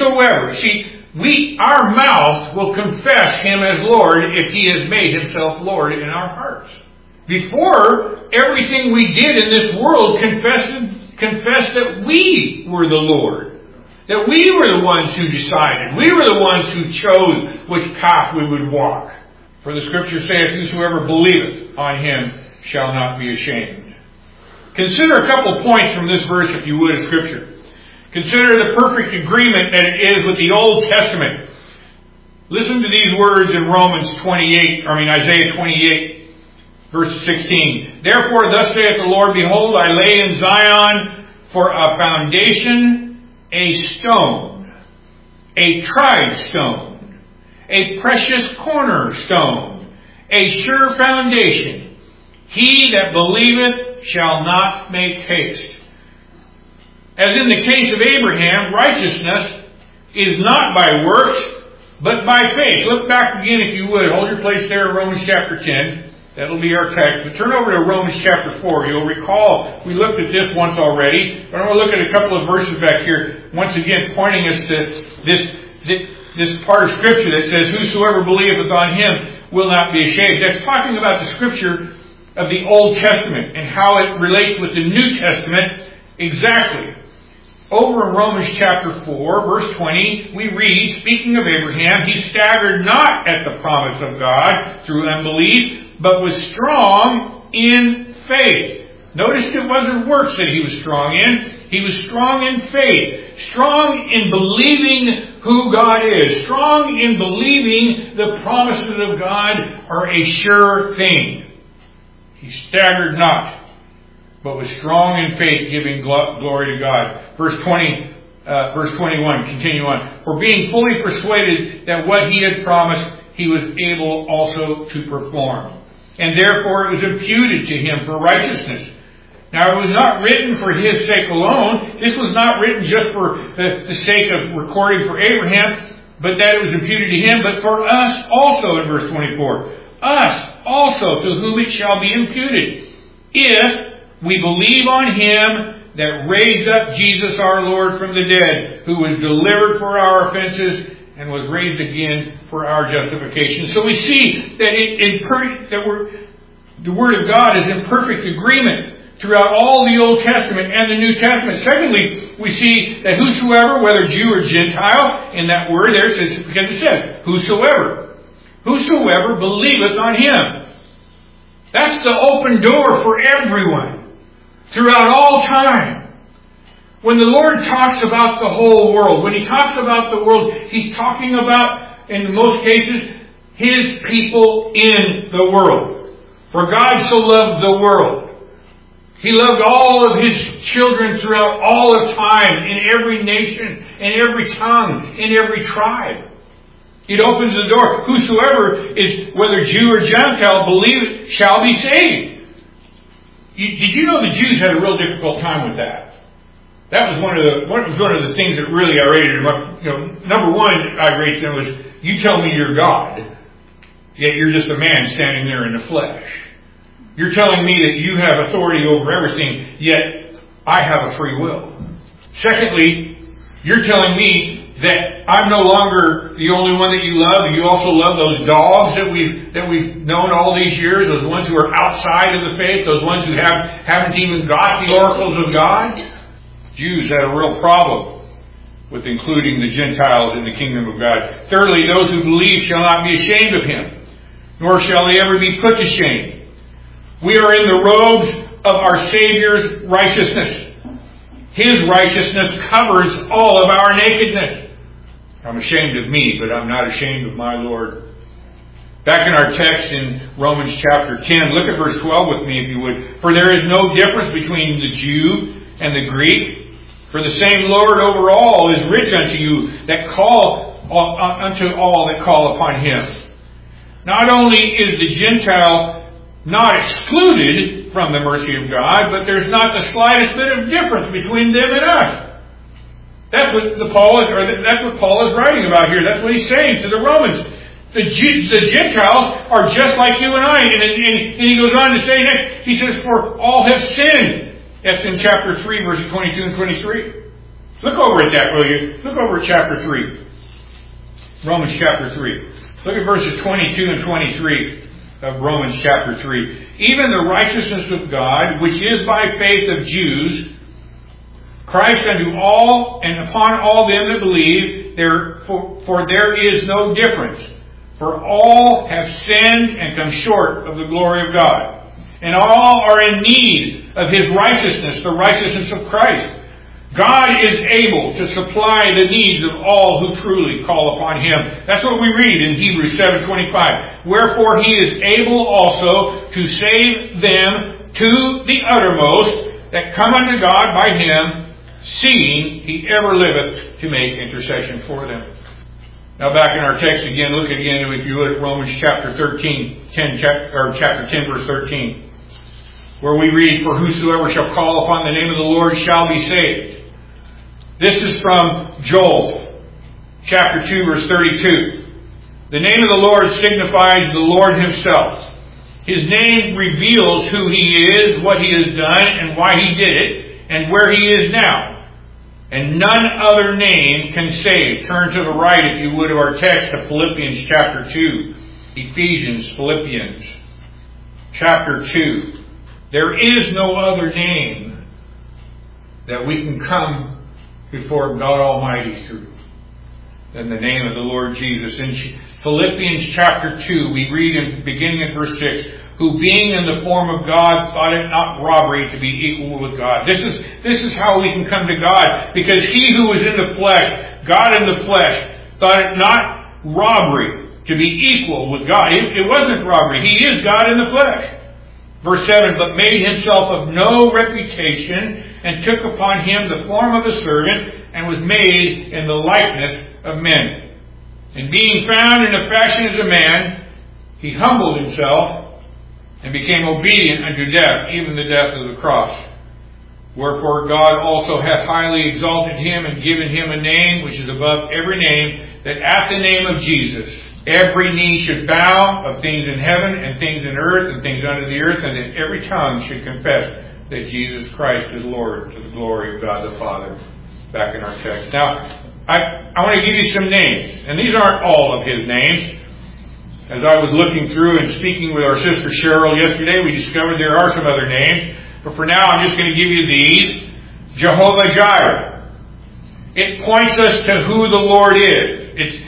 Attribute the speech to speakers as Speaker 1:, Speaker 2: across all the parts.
Speaker 1: whosoever. See, our mouth will confess Him as Lord if He has made Himself Lord in our hearts. Before, everything we did in this world confessed that we were the Lord. That we were the ones who decided. We were the ones who chose which path we would walk. For the Scripture saith, whosoever believeth on Him shall not be ashamed. Consider a couple points from this verse, if you would, of Scripture. Consider the perfect agreement that it is with the Old Testament. Listen to these words in Isaiah 28, verse 16. Therefore, thus saith the Lord, behold, I lay in Zion for a foundation, a stone, a tried stone, a precious cornerstone, a sure foundation. He that believeth shall not make haste. As in the case of Abraham, righteousness is not by works, but by faith. Look back again, if you would. Hold your place there in Romans chapter 10. That'll be our text. But turn over to Romans chapter 4. You'll recall we looked at this once already. But I'm going to look at a couple of verses back here, once again pointing us to this part of Scripture that says, whosoever believeth on Him will not be ashamed. That's talking about the Scripture of the Old Testament and how it relates with the New Testament exactly. Over in Romans chapter 4, verse 20, we read, speaking of Abraham, he staggered not at the promise of God through unbelief, but was strong in faith. Notice it wasn't works that he was strong in. He was strong in faith. Strong in believing who God is. Strong in believing the promises of God are a sure thing. He staggered not, but was strong in faith, giving glory to God. Verse 21, continue on. For being fully persuaded that what He had promised, He was able also to perform. And therefore it was imputed to Him for righteousness. Now it was not written for His sake alone. This was not written just for the sake of recording for Abraham, but that it was imputed to him, but for us also in verse 24. Us also to whom it shall be imputed, if we believe on Him that raised up Jesus our Lord from the dead, who was delivered for our offenses and was raised again for our justification. So we see that the Word of God is in perfect agreement throughout all the Old Testament and the New Testament. Secondly, we see that whosoever, whether Jew or Gentile, in that word there, because it says, whosoever believeth on Him. That's the open door for everyone throughout all time. When the Lord talks about the whole world, when He talks about the world, He's talking about, in most cases, His people in the world. For God so loved the world. He loved all of His children throughout all of time, in every nation, in every tongue, in every tribe. It opens the door. Whosoever is, whether Jew or Gentile, believe shall be saved. Did you know the Jews had a real difficult time with that? That was one of the things that really irritated them. Number one, irate them was, you tell me you're God, yet you're just a man standing there in the flesh. You're telling me that you have authority over everything, yet I have a free will. Secondly, you're telling me that I'm no longer the only one that you love. You also love those dogs that we've known all these years, those ones who are outside of the faith, those ones who haven't even got the oracles of God. Jews had a real problem with including the Gentiles in the kingdom of God. Thirdly, those who believe shall not be ashamed of Him, nor shall they ever be put to shame. We are in the robes of our Savior's righteousness. His righteousness covers all of our nakedness. I'm ashamed of me, but I'm not ashamed of my Lord. Back in our text in Romans chapter 10, look at verse 12 with me if you would. For there is no difference between the Jew and the Greek. For the same Lord over all is rich unto you that call unto all that call upon Him. Not only is the Gentile not excluded from the mercy of God, but there's not the slightest bit of difference between them and us. That's what Paul is writing about here. That's what he's saying to the Romans. The Gentiles are just like you and I. And he goes on to say next, he says, for all have sinned. That's in chapter 3, verses 22 and 23. Look over at that, will you? Look over at chapter 3. Romans chapter 3. Look at verses 22 and 23 of Romans chapter 3. Even the righteousness of God, which is by faith of Jews, Christ unto all and upon all them that believe, for there is no difference. For all have sinned and come short of the glory of God. And all are in need of His righteousness, the righteousness of Christ. God is able to supply the needs of all who truly call upon Him. That's what we read in Hebrews 7:25. Wherefore He is able also to save them to the uttermost that come unto God by Him, seeing He ever liveth to make intercession for them. Now back in our text again, look again, if you look at Romans chapter chapter 10 verse 13, where we read, for whosoever shall call upon the name of the Lord shall be saved. This is from Joel chapter 2 verse 32. The name of the Lord signifies the Lord Himself. His name reveals who He is, what He has done, and why He did it, and where He is now. And none other name can save. Turn to the right, if you would, of our text to Philippians chapter 2. Ephesians, Philippians chapter 2. There is no other name that we can come before God Almighty through than the name of the Lord Jesus. In Philippians chapter 2, we read in beginning at verse 6, who being in the form of God thought it not robbery to be equal with God. This is how we can come to God, because He who was in the flesh, God in the flesh, thought it not robbery to be equal with God. It wasn't robbery. He is God in the flesh. Verse 7, but made Himself of no reputation, and took upon Him the form of a servant, and was made in the likeness of men. And being found in the fashion as a man, He humbled Himself, and became obedient unto death, even the death of the cross. Wherefore God also hath highly exalted Him, and given Him a name which is above every name, that at the name of Jesus every knee should bow, of things in heaven and things in earth and things under the earth, and that every tongue should confess that Jesus Christ is Lord, to the glory of God the Father. Back in our text. Now, I want to give you some names. And these aren't all of His names. As I was looking through and speaking with our sister Cheryl yesterday, we discovered there are some other names. But for now, I'm just going to give you these. Jehovah Jireh. It points us to who the Lord is. It's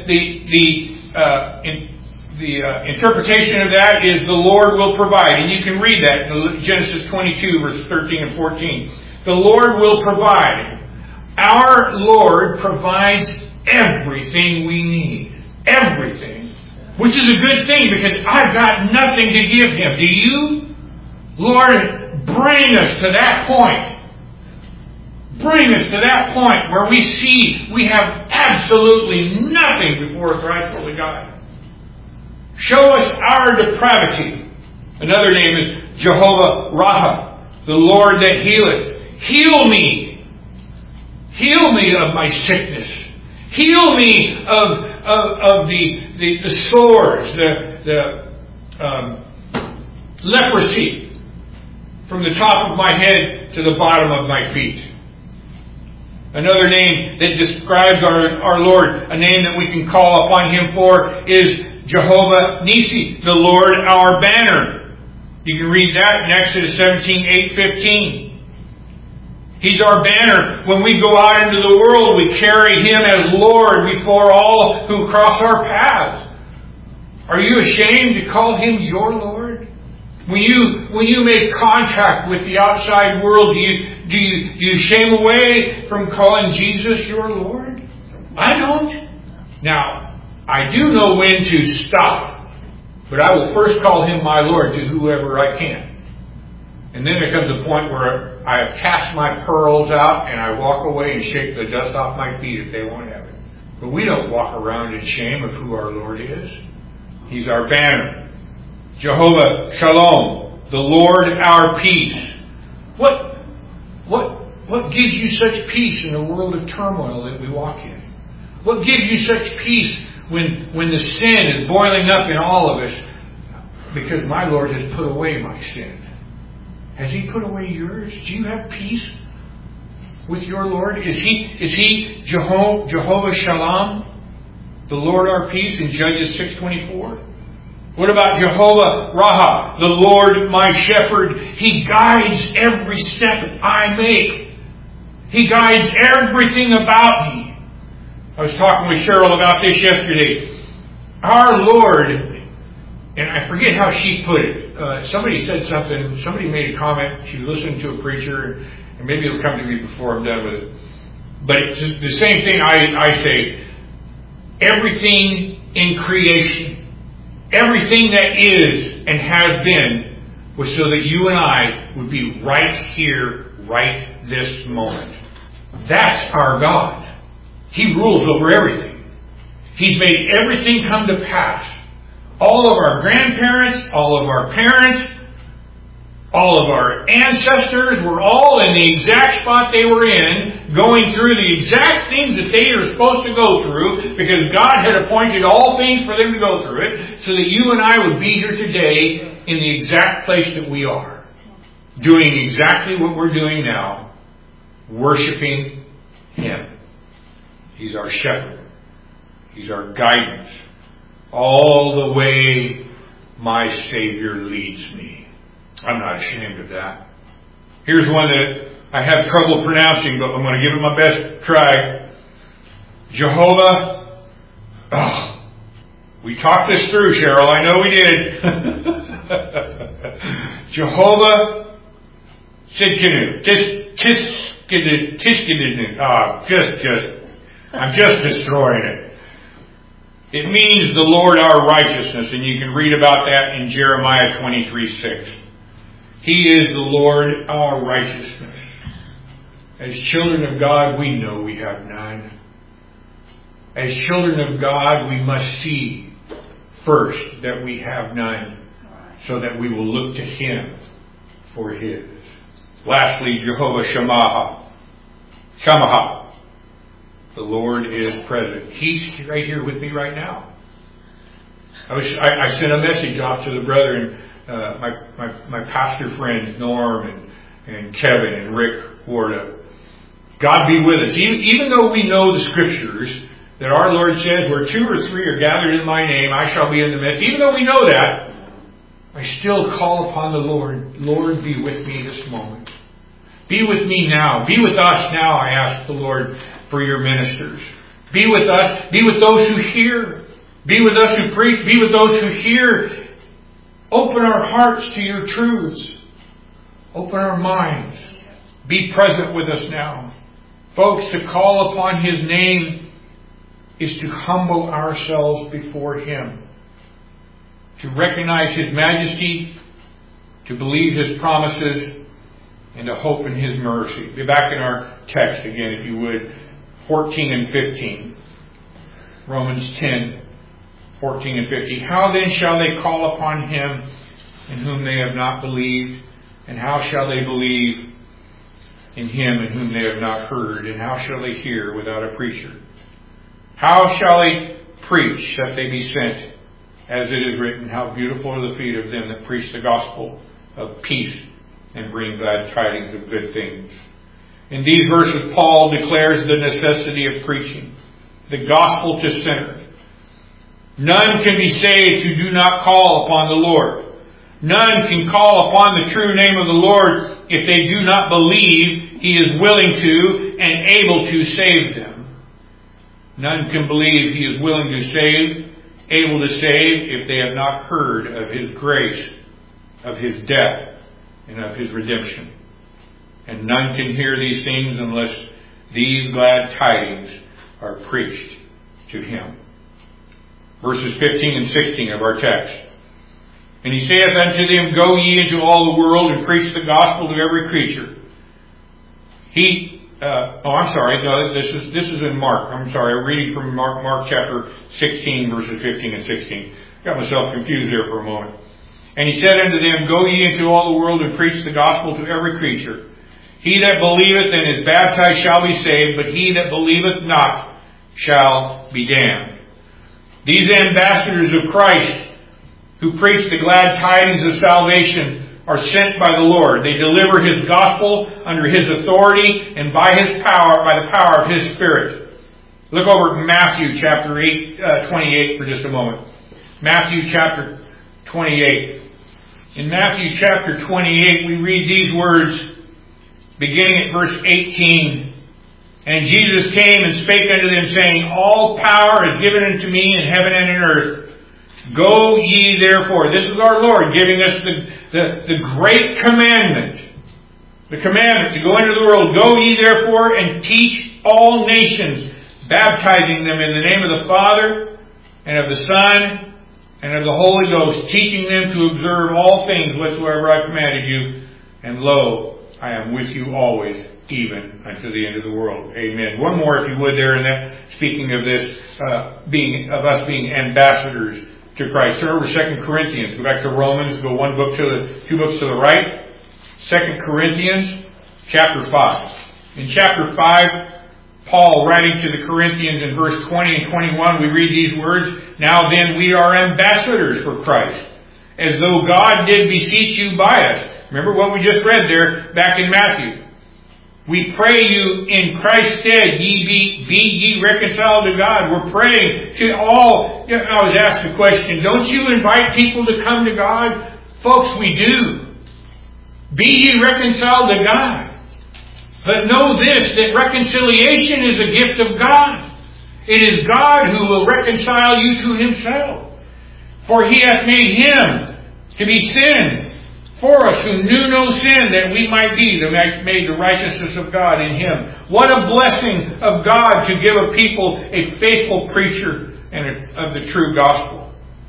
Speaker 1: the interpretation of that is the Lord will provide. And you can read that in Genesis 22, verses 13 and 14. The Lord will provide. Our Lord provides everything we need. Everything. Which is a good thing, because I've got nothing to give Him. Do you? Lord, bring us to that point. Bring us to that point where we see we have absolutely nothing before a thrice-holy God. Show us our depravity. Another name is Jehovah Rapha, the Lord that healeth. Heal me. Heal me of my sickness. Heal me of the sores, the leprosy from the top of my head to the bottom of my feet. Another name that describes our Lord, a name that we can call upon Him for, is Jehovah Nisi, the Lord our banner. You can read that in Exodus 17, 8, 15. He's our banner. When we go out into the world, we carry Him as Lord before all who cross our paths. Are you ashamed to call Him your Lord? When you make contact with the outside world, do you shame away from calling Jesus your Lord? I don't. Now, I do know when to stop, but I will first call Him my Lord to whoever I can. And then there comes a point where I have cast my pearls out and I walk away and shake the dust off my feet if they won't have it. But we don't walk around in shame of who our Lord is. He's our banner. Jehovah Shalom, the Lord our peace. What gives you such peace in a world of turmoil that we walk in? What gives you such peace when the sin is boiling up in all of us? Because my Lord has put away my sin. Has He put away yours? Do you have peace? with your Lord? Is He Jehovah Shalom, the Lord our peace in Judges 6:24? What about Jehovah Raha, the Lord my shepherd? He guides every step I make. He guides everything about me. I was talking with Cheryl about this yesterday. Our Lord, and I forget how she put it. Somebody said something. Somebody made a comment. She was listening to a preacher, and maybe it'll come to me before I'm done with it. But it's the same thing I say. Everything in creation, everything that is and has been, was so that you and I would be right here, right this moment. That's our God. He rules over everything. He's made everything come to pass. All of our grandparents, all of our parents, all of our ancestors were all in the exact spot they were in, going through the exact things that they are supposed to go through, because God had appointed all things for them to go through it, so that you and I would be here today in the exact place that we are, doing exactly what we're doing now, worshiping Him. He's our shepherd. He's our guidance. All the way my Savior leads me. I'm not ashamed of that. Here's one that I have trouble pronouncing, but I'm going to give it my best try. Jehovah. Oh, we talked this through, Cheryl. I know we did. Jehovah Sidkenu. Tiskenu. I'm just destroying it. It means the Lord our righteousness, and you can read about that in Jeremiah 23:6. He is the Lord our righteousness. As children of God, we know we have none. As children of God, we must see first that we have none, so that we will look to Him for His. Lastly, Jehovah Shamaha. The Lord is present. He's right here with me right now. I sent a message off to the brethren, my pastor friends, Norm and Kevin and Rick Warda. God be with us. Even though we know the Scriptures, that our Lord says, where 2 or 3 are gathered in my name, I shall be in the midst. Even though we know that, I still call upon the Lord. Lord, be with me this moment. Be with me now. Be with us now, I ask the Lord, for your ministers. Be with us. Be with those who hear. Be with us who preach. Be with those who hear. Open our hearts to your truths. Open our minds. Be present with us now. Folks, to call upon His name is to humble ourselves before Him. To recognize His majesty. To believe His promises. And to hope in His mercy. Be back in our text again, if you would. 14 and 15. Romans 10, 14 and 15. How then shall they call upon Him in whom they have not believed? And how shall they believe in Him in whom they have not heard? And how shall they hear without a preacher? How shall they preach that they be sent? As it is written, how beautiful are the feet of them that preach the gospel of peace and bring glad tidings of good things. In these verses, Paul declares the necessity of preaching the gospel to sinners. None can be saved who do not call upon the Lord. None can call upon the true name of the Lord if they do not believe He is willing to and able to save them. None can believe He is willing to save, able to save, if they have not heard of His grace, of His death, and of His redemption. And none can hear these things unless these glad tidings are preached to him. Verses 15 and 16 of our text. And he saith unto them, Go ye into all the world and preach the gospel to every creature. This is in Mark. I'm reading from Mark chapter 16, verses 15 and 16. Got myself confused there for a moment. And he said unto them, Go ye into all the world and preach the gospel to every creature. He that believeth and is baptized shall be saved, but he that believeth not shall be damned. These ambassadors of Christ, who preach the glad tidings of salvation, are sent by the Lord. They deliver His gospel under His authority and by His power, by the power of His Spirit. Look over at Matthew chapter 28 for just a moment. Matthew chapter 28. In Matthew chapter 28, we read these words, beginning at verse 18. And Jesus came and spake unto them, saying, All power is given unto me in heaven and in earth. Go ye therefore. This is our Lord giving us the great commandment. The commandment to go into the world. Go ye therefore and teach all nations, baptizing them in the name of the Father and of the Son and of the Holy Ghost, teaching them to observe all things whatsoever I commanded you. And lo, I am with you always, even unto the end of the world. Amen. One more, if you would, there in that, speaking of this, of us being ambassadors to Christ. Turn over to 2 Corinthians. Go back to Romans. Go two books to the right. 2 Corinthians, chapter 5. In chapter 5, Paul, writing to the Corinthians in verse 20 and 21, we read these words, Now then we are ambassadors for Christ, as though God did beseech you by us. Remember what we just read there back in Matthew. We pray you in Christ's stead, be ye reconciled to God. We're praying to all. I was asked the question, don't you invite people to come to God? Folks, we do. Be ye reconciled to God. But know this, that reconciliation is a gift of God. It is God who will reconcile you to Himself. For He hath made Him to be sin for us who knew no sin, that we might be made the righteousness of God in Him. What a blessing of God to give a people a faithful preacher of the true gospel.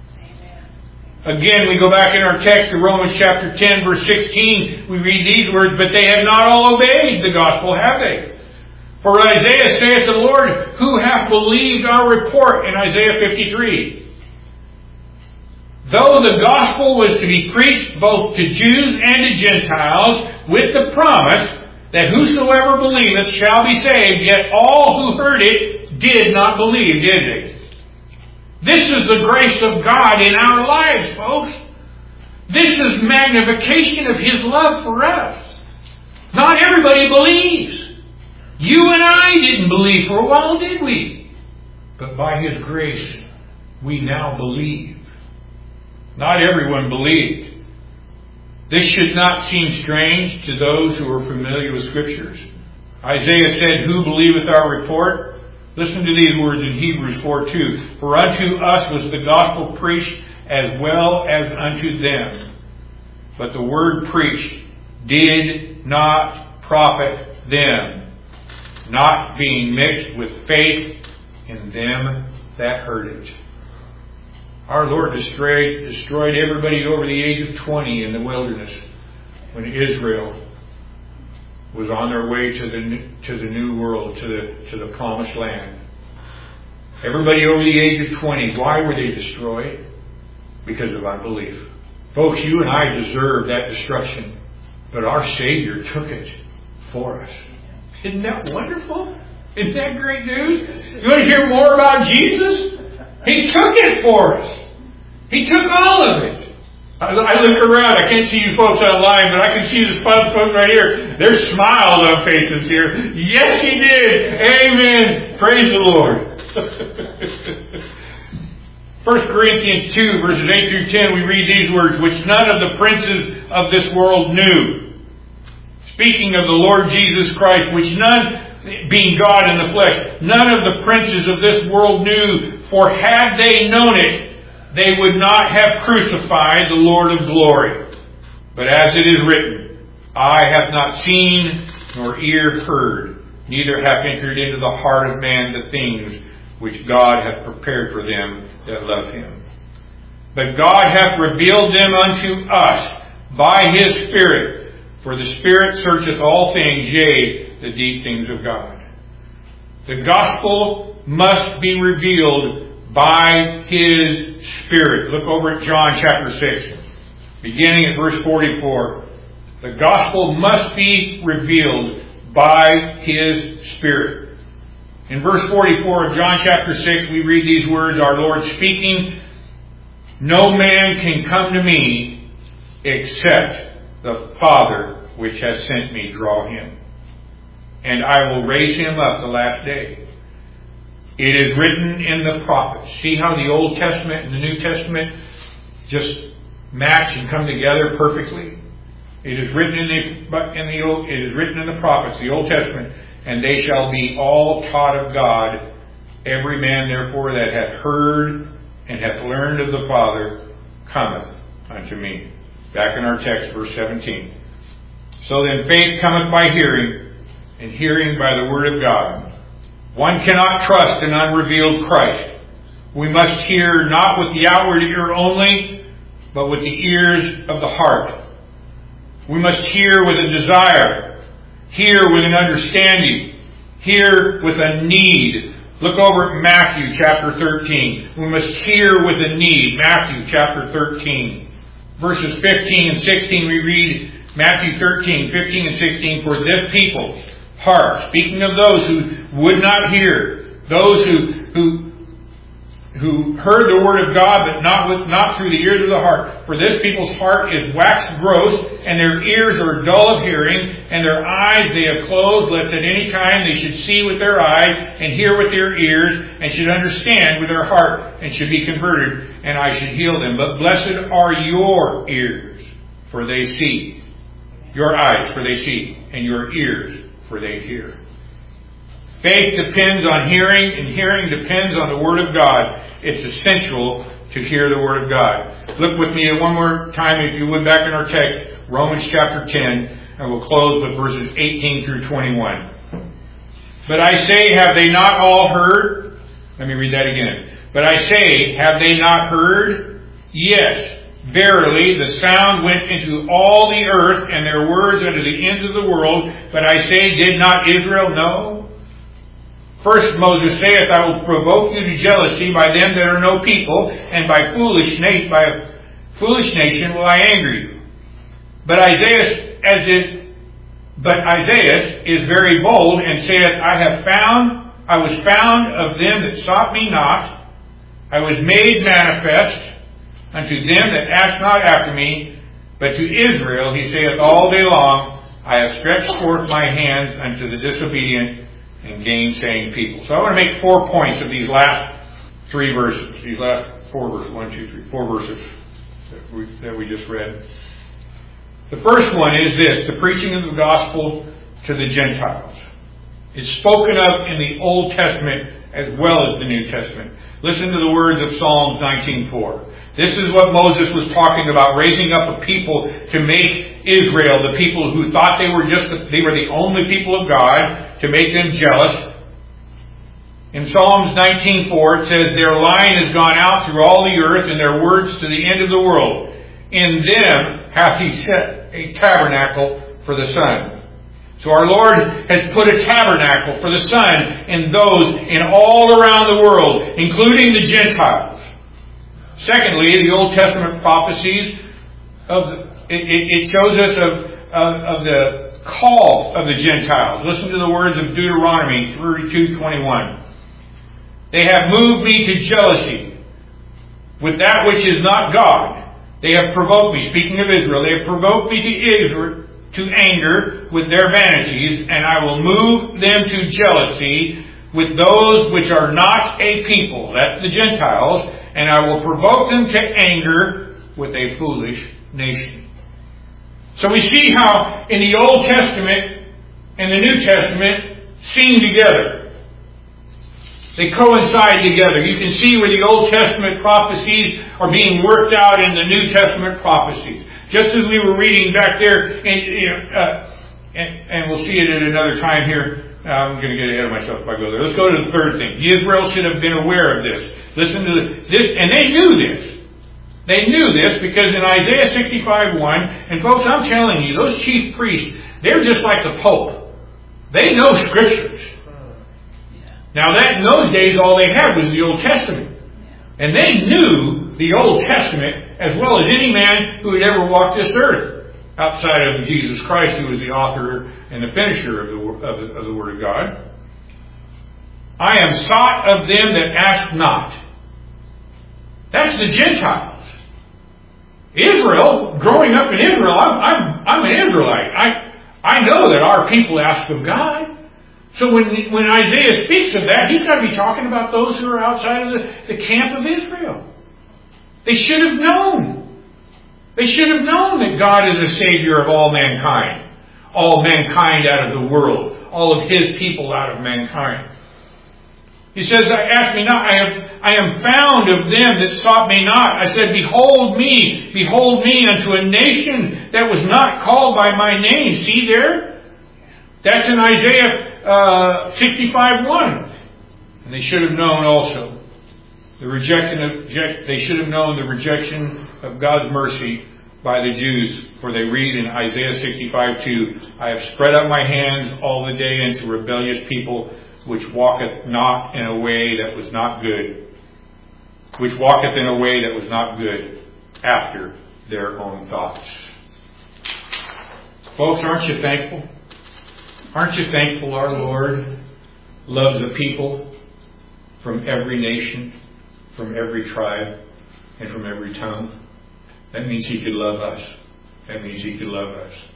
Speaker 1: Again, we go back in our text to Romans chapter 10, verse 16. We read these words, But they have not all obeyed the gospel, have they? For Isaiah saith to the Lord, Who hath believed our report? In Isaiah 53. Though the gospel was to be preached both to Jews and to Gentiles, with the promise that whosoever believeth shall be saved, yet all who heard it did not believe, did they? This is the grace of God in our lives, folks. This is magnification of His love for us. Not everybody believes. You and I didn't believe for a while, did we? But by His grace, we now believe. Not everyone believed. This should not seem strange to those who are familiar with Scriptures. Isaiah said, Who believeth our report? Listen to these words in Hebrews 4:2. For unto us was the gospel preached as well as unto them. But the word preached did not profit them, not being mixed with faith in them that heard it. Our Lord destroyed everybody over the age of 20 in the wilderness when Israel was on their way to the new world, to the promised land. Everybody over the age of 20. Why were they destroyed? Because of unbelief. Folks, you and I deserve that destruction, but our Savior took it for us. Isn't that wonderful? Isn't that great news? You want to hear more about Jesus? He took it for us. He took all of it. I look around. I can't see you folks online, but I can see the folks right here. There's smiles on faces here. Yes, He did. Amen. Praise the Lord. 1 Corinthians 2, verses 8 through 10, we read these words, Which none of the princes of this world knew. Speaking of the Lord Jesus Christ, which none, being God in the flesh, none of the princes of this world knew, for had they known it, they would not have crucified the Lord of glory. But as it is written, Eye hath not seen, nor ear heard, neither hath entered into the heart of man the things which God hath prepared for them that love Him. But God hath revealed them unto us by His Spirit, for the Spirit searcheth all things, yea, the deep things of God. The gospel must be revealed by His Spirit. Look over at John chapter 6, beginning at verse 44. The gospel must be revealed by His Spirit. In verse 44 of John chapter 6, we read these words, our Lord speaking, No man can come to me except the Father which has sent me draw him. And I will raise him up the last day. It is written in the prophets. See how the Old Testament and the New Testament just match and come together perfectly? It is written it is written in the prophets, the Old Testament, and they shall be all taught of God. Every man therefore that hath heard and hath learned of the Father cometh unto me. Back in our text, verse 17. So then faith cometh by hearing, and hearing by the word of God. One cannot trust an unrevealed Christ. We must hear not with the outward ear only, but with the ears of the heart. We must hear with a desire, hear with an understanding, hear with a need. Look over at Matthew chapter 13. We must hear with a need. Matthew chapter 13. Verses 15 and 16 we read, Matthew 13, 15 and 16, for this people's heart, speaking of those who would not hear, those who heard the word of God, but not through the ears of the heart. For this people's heart is waxed gross, and their ears are dull of hearing, and their eyes they have closed, lest at any time they should see with their eyes, and hear with their ears, and should understand with their heart, and should be converted, and I should heal them. But blessed are your ears, for they see. Your eyes, for they see, and your ears, for they hear. Faith depends on hearing, and hearing depends on the Word of God. It's essential to hear the Word of God. Look with me one more time, if you would, back in our text, Romans chapter 10, and we'll close with verses 18 through 21. But I say, have they not all heard? Let me read that again. But I say, have they not heard? Yes, verily, the sound went into all the earth, and their words unto the ends of the world. But I say, did not Israel know? First Moses saith, I will provoke you to jealousy by them that are no people, and by a foolish nation will I anger you. But Isaiah is very bold, and saith, I was found of them that sought me not. I was made manifest unto them that asked not after me. But to Israel he saith all day long, I have stretched forth my hands unto the disobedient and gainsaying people. So I want to make 4 points of these last 3 verses. These last 4 verses. 1, 2, 3. 4 verses that we just read. The first one is this: the preaching of the gospel to the Gentiles. It's spoken of in the Old Testament as well as the New Testament. Listen to the words of Psalms 19:4. This is what Moses was talking about, raising up a people to make Israel, the people who thought they were the only people of God, to make them jealous. In Psalms 19:4 it says, their line has gone out through all the earth, and their words to the end of the world. In them hath he set a tabernacle for the sun. So our Lord has put a tabernacle for the sun in those in all around the world, including the Gentiles. Secondly, the Old Testament prophecies it shows us of the call of the Gentiles. Listen to the words of Deuteronomy 32:21. They have moved me to jealousy with that which is not God. They have provoked me, speaking of Israel, they have provoked me to anger with their vanities, and I will move them to jealousy with those which are not a people, that's the Gentiles, and I will provoke them to anger with a foolish nation. So we see how in the Old Testament and the New Testament sing together. They coincide together. You can see where the Old Testament prophecies are being worked out in the New Testament prophecies. Just as we were reading back there, and we'll see it at another time here. I'm going to get ahead of myself if I go there. Let's go to the third thing. Israel should have been aware of this. Listen to this, and they knew this. They knew this because in Isaiah 65:1, and folks, I'm telling you, those chief priests, they're just like the Pope. They know Scriptures. Now in those days, all they had was the Old Testament. And they knew the Old Testament as well as any man who had ever walked this earth, outside of Jesus Christ, who was the author and the finisher of the Word of God. I am sought of them that ask not. That's the Gentiles. Israel, growing up in Israel, I'm an Israelite. I know that our people ask of God. So when Isaiah speaks of that, he's got to be talking about those who are outside of the camp of Israel. They should have known. They should have known that God is a Savior of all mankind out of the world, all of His people out of mankind. He says, ask me not, I am found of them that sought me not. I said, behold me unto a nation that was not called by my name. See there? That's in Isaiah 65:1. And they should have known also they should have known the rejection of God's mercy by the Jews. For they read in Isaiah 65:2, I have spread out my hands all the day unto rebellious people, which walketh not in a way that was not good. Which walketh in a way that was not good, after their own thoughts. Folks, aren't you thankful? Aren't you thankful our Lord loves a people from every nation, from every tribe, and from every tongue? That means He could love us. That means He could love us.